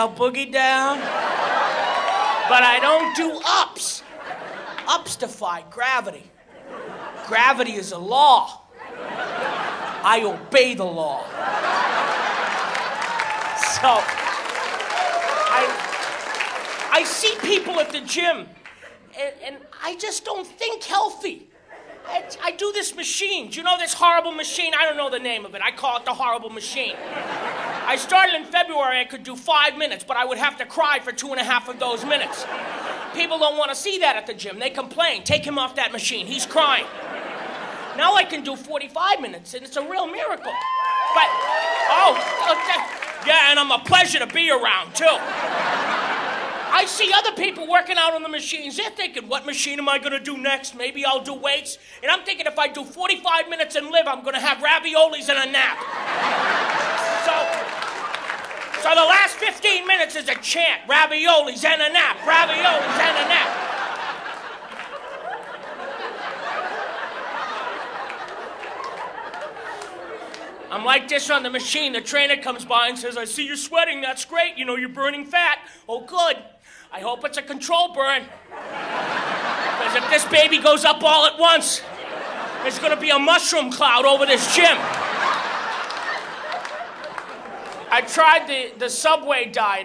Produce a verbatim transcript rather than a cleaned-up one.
I'll boogie down, but I don't do ups. Ups defy gravity. Gravity is a law. I obey the law. So, I, I see people at the gym, and, and I just don't think healthy. I, I do this machine. Do you know this horrible machine? I don't know the name of it. I call it the horrible machine. I started in February. I could do five minutes, but I would have to cry for two and a half of those minutes. People don't want to see that at the gym. They complain. Take him off that machine. He's crying. Now I can do forty-five minutes, and it's a real miracle. But, oh, okay. Yeah, and I'm a pleasure to be around, too. I see other people working out on the machines. They're thinking, what machine am I going to do next? Maybe I'll do weights. And I'm thinking if I do forty-five minutes and live, I'm going to have raviolis and a nap. So, so the last fifteen minutes is a chant. Raviolis and a nap. Raviolis and a nap. I'm like this on the machine. The trainer comes by and says, I see you sweating. That's great. You know, you're burning fat. Oh, good. I hope it's a control burn. Because if this baby goes up all at once, there's going to be a mushroom cloud over this gym. I tried the, the Subway diet.